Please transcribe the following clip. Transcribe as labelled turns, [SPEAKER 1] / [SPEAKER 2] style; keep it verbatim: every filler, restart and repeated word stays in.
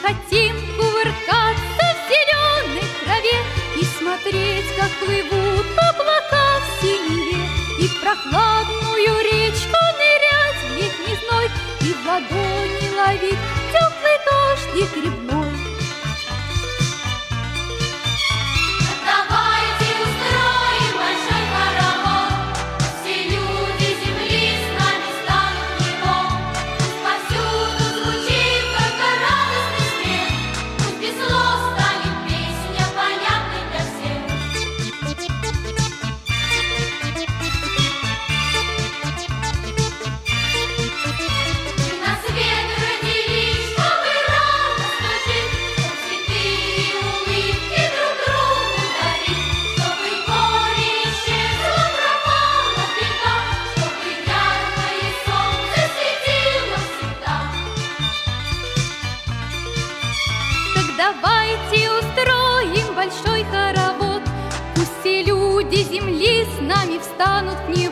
[SPEAKER 1] хотим кувыркаться в зеленой траве и смотреть, как плывут облака в синеве, и в прохладную речку нырять в летний зной, и в ладони ловить теплый дождик грибной. Давайте устроим большой хоровод, пусть все люди земли с нами встанут в него.